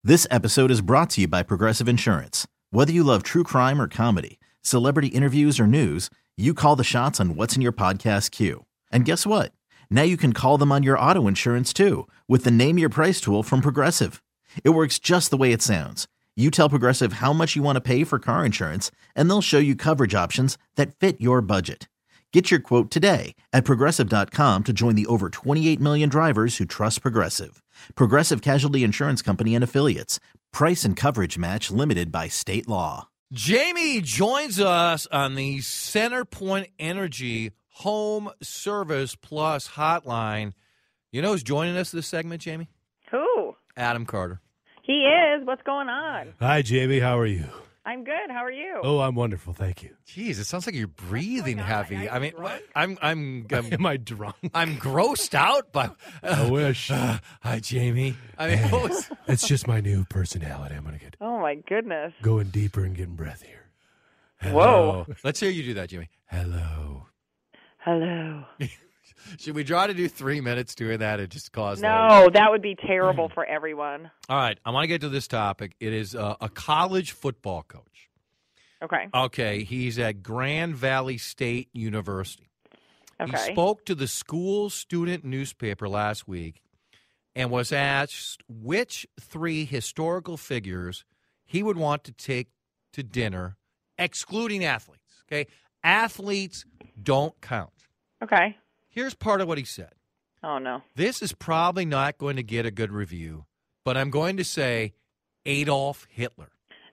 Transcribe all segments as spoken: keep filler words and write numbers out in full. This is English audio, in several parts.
This episode is brought to you by Progressive Insurance. Whether you love true crime or comedy, celebrity interviews or news, you call the shots on what's in your podcast queue. And guess what? Now you can call them on your auto insurance too with the Name Your Price tool from Progressive. It works just the way it sounds. You tell Progressive how much you want to pay for car insurance, and they'll show you coverage options that fit your budget. Get your quote today at Progressive dot com to join the over twenty-eight million drivers who trust Progressive. Progressive Casualty Insurance Company and Affiliates. Price and coverage match limited by state law. Jamie joins us on the CenterPoint Energy Home Service Plus hotline. You know who's joining us this segment, Jamie? Who? Adam Carter. He is. What's going on? Hi, Jamie. How are you? I'm good. How are you? Oh, I'm wonderful. Thank you. Jeez, it sounds like you're breathing on? heavy. Are I mean, you drunk? I'm, I'm, I'm, Am I drunk? I'm grossed out by. I wish. Uh, hi, Jamie. I mean, what was, It's just my new personality. I'm going to get Oh, my goodness. going deeper and getting breathier. Whoa. Let's hear you do that, Jamie. Hello. Hello. Should we try to do three minutes doing that? It just caused. No, that would be terrible for everyone. All right, I want to get to this topic. It is uh, a college football coach. Okay. Okay, he's at Grand Valley State University. Okay. He spoke to the school student newspaper last week and was asked which three historical figures he would want to take to dinner, excluding athletes. Okay, athletes don't count. Okay. Here's part of what he said. Oh, no. This is probably not going to get a good review, but I'm going to say Adolf Hitler.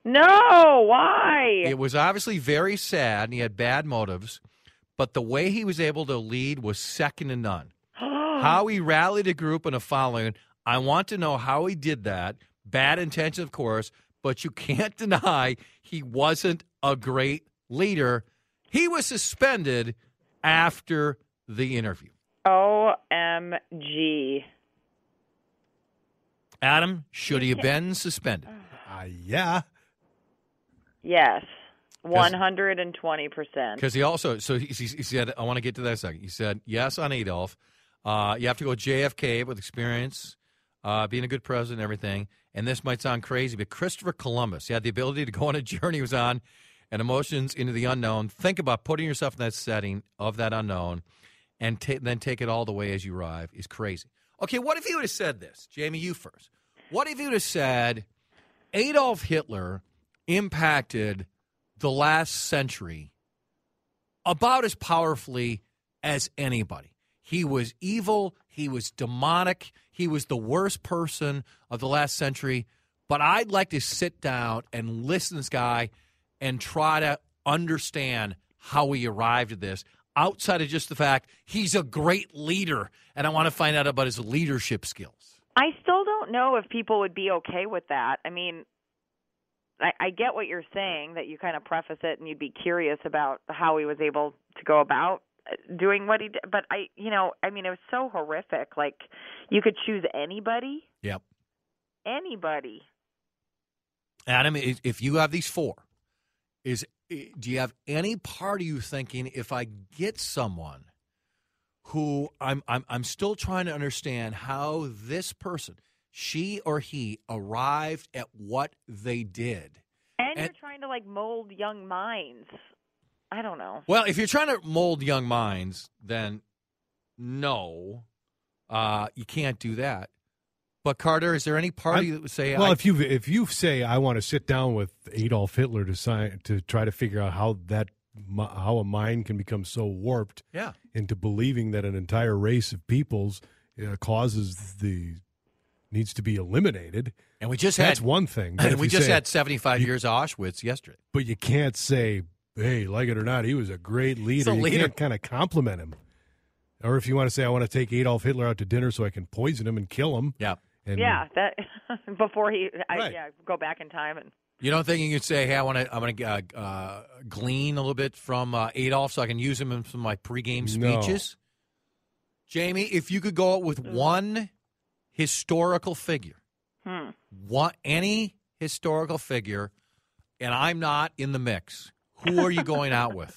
No, why? It was obviously very sad, and he had bad motives, but the way he was able to lead was second to none. How he rallied a group and a following, I want to know how he did that. Bad intention, of course, but you can't deny he wasn't a great leader. He was suspended after the interview. O M G. Adam, should he have been suspended? Uh, yeah. Yes. one hundred twenty percent. Because he also, so he, he said, I want to get to that in a second. He said, yes, on Adolf. Uh, you have to go J F K with experience, uh, being a good president and everything. And this might sound crazy, but Christopher Columbus, he had the ability to go on a journey he was on and emotions into the unknown. Think about putting yourself in that setting of that unknown and ta- then take it all the way as you arrive is crazy. Okay, what if he would have said this? Jamie, you first. What if he would have said Adolf Hitler impacted the last century about as powerfully as anybody? He was evil. He was demonic. He was the worst person of the last century. But I'd like to sit down and listen to this guy and try to understand how he arrived at this outside of just the fact he's a great leader, and I want to find out about his leadership skills. I still don't know if people would be okay with that. I mean, I, I get what you're saying, that you kind of preface it and you'd be curious about how he was able to go about doing what he did. But, I, you know, I mean, it was so horrific. Like, you could choose anybody. Yep. Anybody. Adam, if you have these four, is do you have any part of you thinking, if I get someone who I'm I'm I'm still trying to understand how this person, she or he, arrived at what they did? And, And- you're trying to, like, mold young minds. I don't know. Well, if you're trying to mold young minds, then no, uh, you can't do that. But Carter, is there any part of you that would say, Well, I, if you if you say I want to sit down with Adolf Hitler to sign, to try to figure out how that mi- how a mind can become so warped yeah, into believing that an entire race of peoples uh, causes the needs to be eliminated, and we just that's had one thing. But and if we you just say- had seventy-five you- years of Auschwitz yesterday. But you can't say, hey, like it or not, he was a great leader. a You leader. can't kind of compliment him. Or if you want to say, I want to take Adolf Hitler out to dinner so I can poison him and kill him. Yeah. And Yeah, that before he, I, Right. yeah, go back in time and. You don't think you could say, "Hey, I want to, I want to uh, uh, glean a little bit from uh, Adolf, so I can use him in some of my pregame No. speeches"? Jamie, if you could go out with one historical figure, Hmm. one any historical figure, and I'm not in the mix, who are you going out with?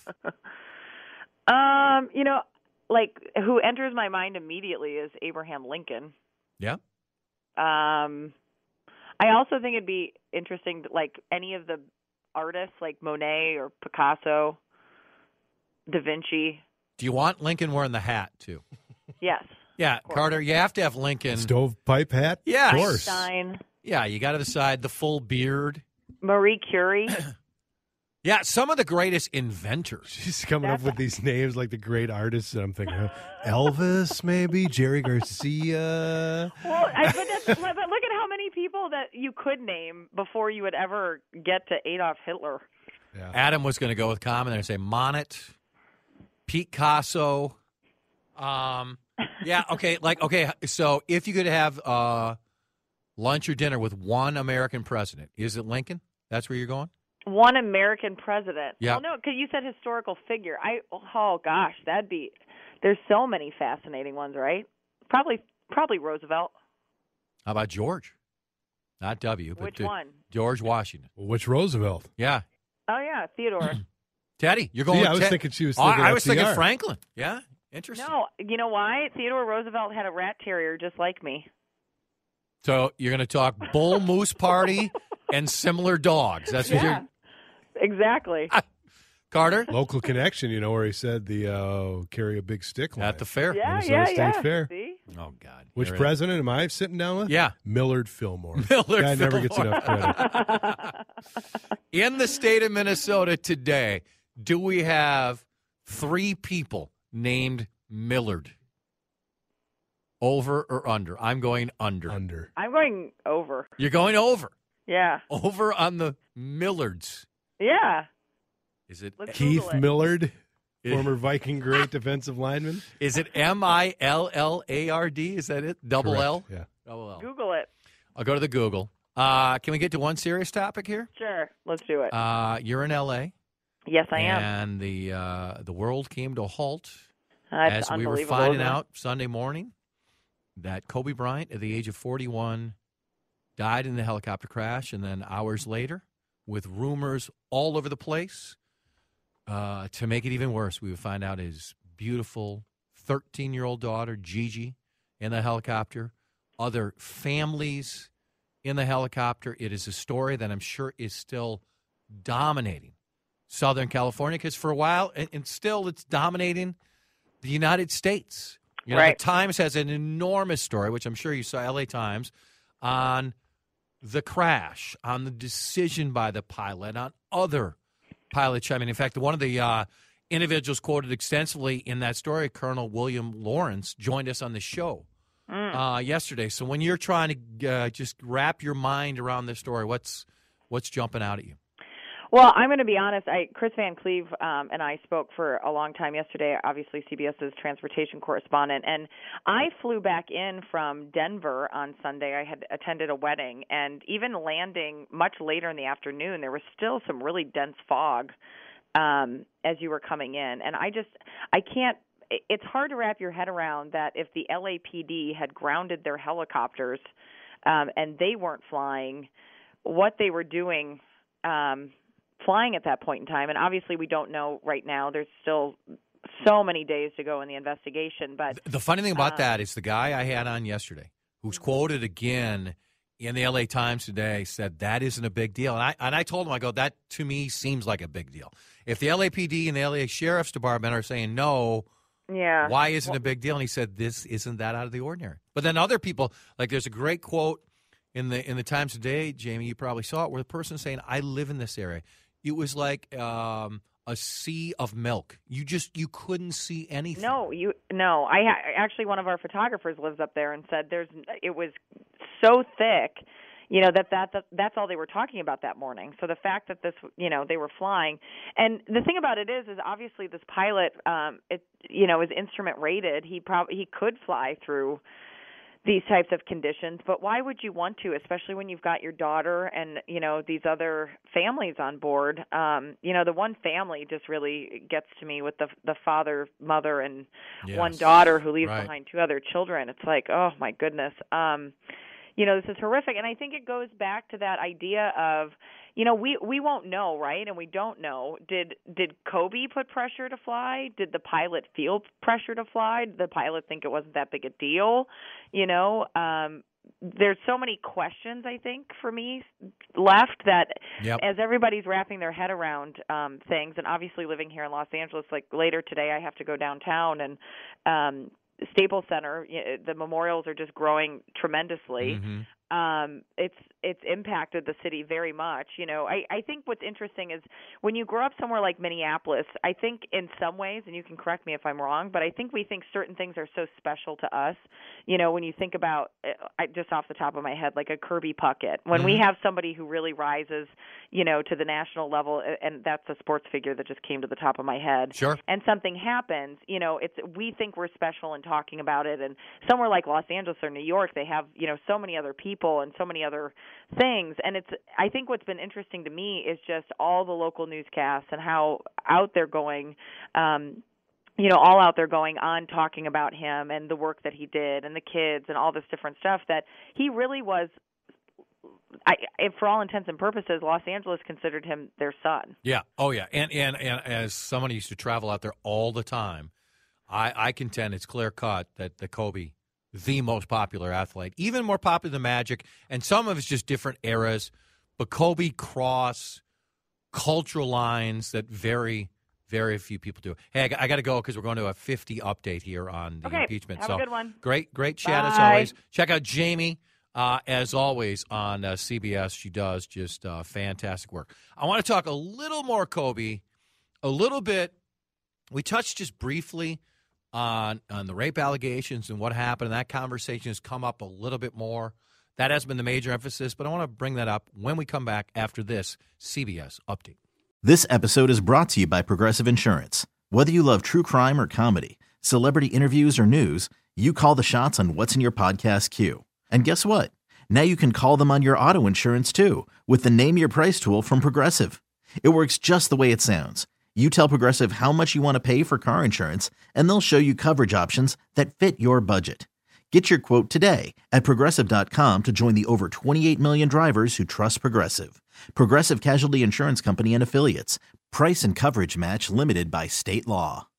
Um, you know, like who enters my mind immediately is Abraham Lincoln. Yeah. Um, I also think it'd be interesting, to, like any of the artists, like Monet or Picasso, Da Vinci. Do you want Lincoln wearing the hat too? Yes. Yeah, Carter, you have to have Lincoln. Stovepipe hat? Yeah. Of course. Einstein. Yeah, you got to decide the full beard. Marie Curie. Yeah, some of the greatest inventors. She's coming That's up with these names like the great artists, and I'm thinking, huh, Elvis, maybe Jerry Garcia. Well, I, but, that's, but look at how many people that you could name before you would ever get to Adolf Hitler. Yeah. Adam was going to go with common there and say Monet, Picasso. Um, yeah, okay, like okay. So if you could have uh, lunch or dinner with one American president, is it Lincoln? That's where you're going? One American president. Yeah. Well, no, because you said historical figure. I oh gosh, that'd be. There's so many fascinating ones, right? Probably, probably Roosevelt. How about George? Not W, but Which uh, one? George Washington. Which Roosevelt? Yeah, Oh yeah, Theodore. Teddy, you're going. See, with I was Ted- thinking she was Oh, thinking I was F D R. thinking Franklin. Yeah, interesting. No, you know why? Theodore Roosevelt had a rat terrier just like me. So you're going to talk bull moose party and similar dogs. That's what Yeah, you're. exactly. Carter Local connection, you know, where he said the uh, carry a big stick line. at the fair. Yeah, Minnesota yeah, State yeah. Fair. See? Oh God. Which There it is. president am I sitting down with? Yeah. Millard Fillmore. Millard Guy never gets Fillmore. enough credit. In the state of Minnesota today, do we have three people named Millard? Over or under? I'm going under. Under. I'm going over. You're going over. Yeah, Over on the Millards. yeah. Is it Let's Keith Google it. Millard, It- former Viking great defensive lineman. is it M I L L A R D? Is that it? Double Correct. L? Yeah. Double L. Google it. I'll go to the Google. Uh, can we get to one serious topic here? Sure, let's do it. Uh, you're in L A. Yes, I am. And the uh, the world came to a halt That's as we were unbelievable, finding isn't it? out Sunday morning that Kobe Bryant, at the age of forty-one, died in the helicopter crash, and then hours later, with rumors all over the place, uh, to make it even worse, we would find out his beautiful thirteen-year-old daughter, Gigi, in the helicopter, other families in the helicopter. It is a story that I'm sure is still dominating Southern California, because for a while, and, and still it's dominating the United States. You know, Right. The Times has an enormous story, which I'm sure you saw, L A Times, on the crash, on the decision by the pilot, on other pilots. I mean, in fact, one of the uh, individuals quoted extensively in that story, Colonel William Lawrence, joined us on the show uh, yesterday. So when you're trying to uh, just wrap your mind around this story, what's what's jumping out at you? Well, I'm going to be honest. I, Chris Van Cleve um, and I spoke for a long time yesterday, obviously CBS's transportation correspondent, and I flew back in from Denver on Sunday. I had attended a wedding, and even landing much later in the afternoon, there was still some really dense fog um, as you were coming in. And I just, I can't, it's hard to wrap your head around that if the L A P D had grounded their helicopters um, and they weren't flying, what they were doing um, flying at that point in time. And obviously we don't know right now. There's still so many days to go in the investigation. But The funny thing about um, that is the guy I had on yesterday, who's quoted again in the L A Times today, said that isn't a big deal. And I and I told him, I go, that to me seems like a big deal. If the L A P D and the L A Sheriff's Department are saying no, yeah, why isn't well, it a big deal? And he said, this isn't that out of the ordinary. But then other people, like there's a great quote in the in the Times today, Jamie, you probably saw it, where the person saying, I live in this area. It was like um, a sea of milk. You just you couldn't see anything. No, you no. I ha- actually one of our photographers lives up there and said there's it was so thick, you know, that, that that that's all they were talking about that morning. So the fact that this, you know, they were flying, and the thing about it is, is obviously this pilot, um, it you know, is instrument rated. He probably he could fly through these types of conditions, but why would you want to, especially when you've got your daughter and, you know, these other families on board? Um, you know, the one family just really gets to me with the the father, mother, and Yes. one daughter who leaves Right. behind two other children. It's like, oh, my goodness. Um, you know, this is horrific. And I think it goes back to that idea of, you know, we, we won't know, right? And we don't know. Did did Kobe put pressure to fly? Did the pilot feel pressure to fly? Did the pilot think it wasn't that big a deal? You know, um, there's so many questions, I think, for me left that Yep. as everybody's wrapping their head around um, things, and obviously living here in Los Angeles, like later today I have to go downtown and um, Staples Center, the memorials are just growing tremendously. Mm-hmm. Um, it's it's impacted the city very much. You know, I, I think what's interesting is when you grow up somewhere like Minneapolis, I think in some ways, and you can correct me if I'm wrong, but I think we think certain things are so special to us. You know, when you think about, I, just off the top of my head, like a Kirby Puckett, when mm-hmm. we have somebody who really rises, you know, to the national level, and that's a sports figure that just came to the top of my head. Sure. And something happens, you know, it's we think we're special in talking about it. And somewhere like Los Angeles or New York, they have, you know, so many other people and so many other things. And it's, I think what's been interesting to me is just all the local newscasts and how out they're going, um, you know, all out there going on talking about him and the work that he did and the kids and all this different stuff, that he really was, I, for all intents and purposes, Los Angeles considered him their son. Yeah. Oh, yeah. And, and, and as someone who used to travel out there all the time, I, I contend it's clear cut that the Kobe, the most popular athlete, even more popular than Magic, and some of it's just different eras, but Kobe crossed cultural lines that very, very few people do. Hey, I, I got to go because we're going to a fifty update here on the okay, impeachment. Have so a good one. Great, great chat Bye. as always. Check out Jamie, uh, as always, on uh, C B S. She does just uh, fantastic work. I want to talk a little more Kobe, a little bit. We touched just briefly on on the rape allegations and what happened, and that conversation has come up a little bit more. That has been the major emphasis, but I want to bring that up when we come back after this C B S update. This episode is brought to you by Progressive Insurance. Whether you love true crime or comedy, celebrity interviews or news, you call the shots on what's in your podcast queue. And guess what? Now you can call them on your auto insurance too with the Name Your Price tool from Progressive. It works just the way it sounds. You tell Progressive how much you want to pay for car insurance, and they'll show you coverage options that fit your budget. Get your quote today at Progressive dot com to join the over twenty-eight million drivers who trust Progressive. Progressive Casualty Insurance Company and Affiliates. Price and coverage match limited by state law.